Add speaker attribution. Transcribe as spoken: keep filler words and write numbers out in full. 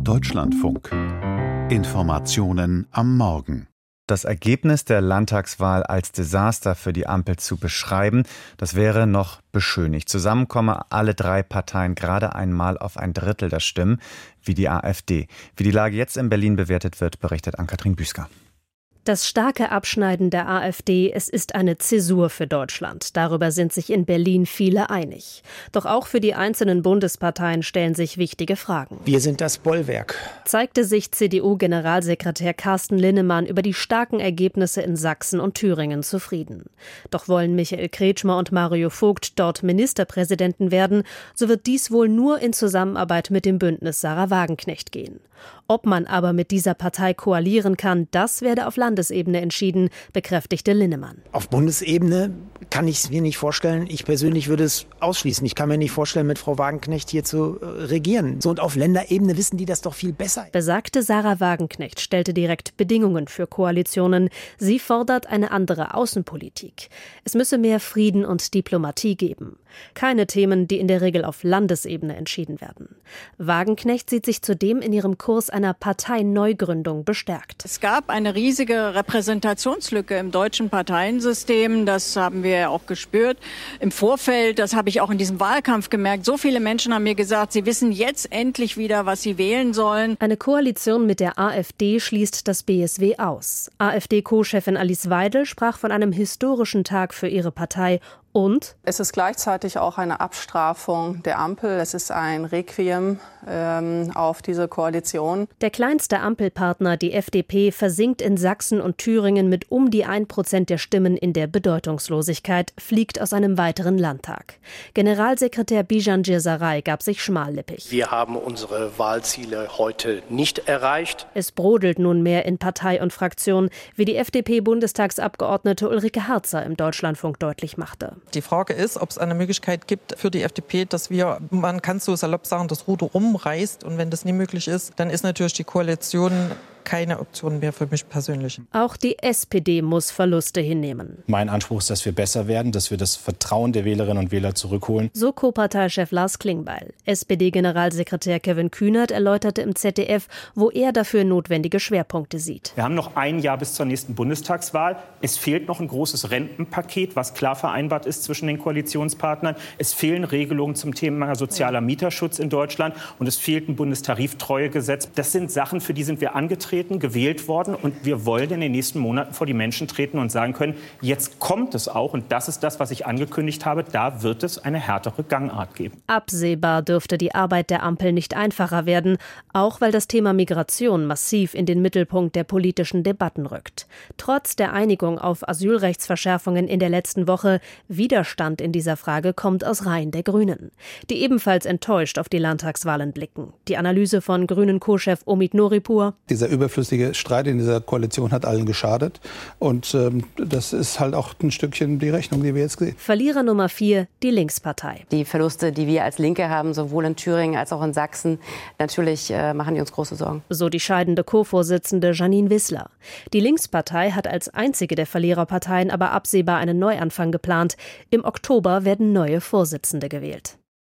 Speaker 1: Deutschlandfunk. Informationen am Morgen.
Speaker 2: Das Ergebnis der Landtagswahl als Desaster für die Ampel zu beschreiben, das wäre noch beschönigt. Zusammen kommen alle drei Parteien gerade einmal auf ein Drittel der Stimmen, wie die AfD. Wie die Lage jetzt in Berlin bewertet wird, berichtet Ann-Kathrin Büsker.
Speaker 3: Das starke Abschneiden der AfD, es ist eine Zäsur für Deutschland. Darüber sind sich in Berlin viele einig. Doch auch für die einzelnen Bundesparteien stellen sich wichtige Fragen.
Speaker 4: Wir sind das Bollwerk,
Speaker 3: Zeigte sich C D U-Generalsekretär Carsten Linnemann über die starken Ergebnisse in Sachsen und Thüringen zufrieden. Doch wollen Michael Kretschmer und Mario Vogt dort Ministerpräsidenten werden, so wird dies wohl nur in Zusammenarbeit mit dem Bündnis Sahra Wagenknecht gehen. Ob man aber mit dieser Partei koalieren kann, das werde auf Landesebene entschieden, bekräftigte Linnemann.
Speaker 4: Auf Bundesebene kann ich es mir nicht vorstellen. Ich persönlich würde es ausschließen. Ich kann mir nicht vorstellen, mit Frau Wagenknecht hier zu äh, regieren. So, und auf Länderebene wissen die das doch viel besser.
Speaker 3: Besagte Sahra Wagenknecht stellte direkt Bedingungen für Koalitionen. Sie fordert eine andere Außenpolitik. Es müsse mehr Frieden und Diplomatie geben. Keine Themen, die in der Regel auf Landesebene entschieden werden. Wagenknecht sieht sich zudem in ihrem Kurs einer Parteineugründung bestärkt.
Speaker 5: Es gab eine riesige Repräsentationslücke im deutschen Parteiensystem. Das haben wir auch gespürt im Vorfeld. Das habe ich auch in diesem Wahlkampf gemerkt. So viele Menschen haben mir gesagt, sie wissen jetzt endlich wieder, was sie wählen sollen.
Speaker 3: Eine Koalition mit der AfD schließt das B S W aus. AfD-Co-Chefin Alice Weidel sprach von einem historischen Tag für ihre Partei. Und
Speaker 6: es ist gleichzeitig auch eine Abstrafung der Ampel. Es ist ein Requiem ähm, auf diese Koalition.
Speaker 3: Der kleinste Ampelpartner, die F D P, versinkt in Sachsen und Thüringen mit um die ein Prozent der Stimmen in der Bedeutungslosigkeit, fliegt aus einem weiteren Landtag. Generalsekretär Bijan Girsaray gab sich schmallippig.
Speaker 7: Wir haben unsere Wahlziele heute nicht erreicht.
Speaker 3: Es brodelt nunmehr in Partei und Fraktion, wie die F D P-Bundestagsabgeordnete Ulrike Harzer im Deutschlandfunk deutlich machte.
Speaker 8: Die Frage ist, ob es eine Möglichkeit gibt für die F D P, dass wir, man kann so salopp sagen, das Ruder umreißt. Und wenn das nie möglich ist, dann ist natürlich die Koalition keine Option mehr für mich persönlich.
Speaker 3: Auch die S P D muss Verluste hinnehmen.
Speaker 9: Mein Anspruch ist, dass wir besser werden, dass wir das Vertrauen der Wählerinnen und Wähler zurückholen.
Speaker 3: So Co-Parteichef Lars Klingbeil. S P D-Generalsekretär Kevin Kühnert erläuterte im Z D F, wo er dafür notwendige Schwerpunkte sieht.
Speaker 10: Wir haben noch ein Jahr bis zur nächsten Bundestagswahl. Es fehlt noch ein großes Rentenpaket, was klar vereinbart ist zwischen den Koalitionspartnern. Es fehlen Regelungen zum Thema sozialer Mieterschutz in Deutschland und es fehlt ein Bundestariftreuegesetz. Das sind Sachen, für die sind wir angetreten, gewählt worden und wir wollen in den nächsten Monaten vor die Menschen treten und sagen können, jetzt kommt es auch und das ist das, was ich angekündigt habe, da wird es eine härtere Gangart geben.
Speaker 3: Absehbar dürfte die Arbeit der Ampel nicht einfacher werden, auch weil das Thema Migration massiv in den Mittelpunkt der politischen Debatten rückt. Trotz der Einigung auf Asylrechtsverschärfungen in der letzten Woche, Widerstand in dieser Frage kommt aus Reihen der Grünen, die ebenfalls enttäuscht auf die Landtagswahlen blicken. Die Analyse von Grünen-Co-Chef Omid Noripur.
Speaker 11: Dieser überflüssige Streit in dieser Koalition hat allen geschadet. Und ähm, das ist halt auch ein Stückchen die Rechnung, die wir jetzt sehen.
Speaker 3: Verlierer Nummer vier, die Linkspartei.
Speaker 12: Die Verluste, die wir als Linke haben, sowohl in Thüringen als auch in Sachsen, natürlich äh, machen die uns große Sorgen.
Speaker 3: So die scheidende Co-Vorsitzende Janine Wissler. Die Linkspartei hat als einzige der Verliererparteien aber absehbar einen Neuanfang geplant. Im Oktober werden neue Vorsitzende gewählt.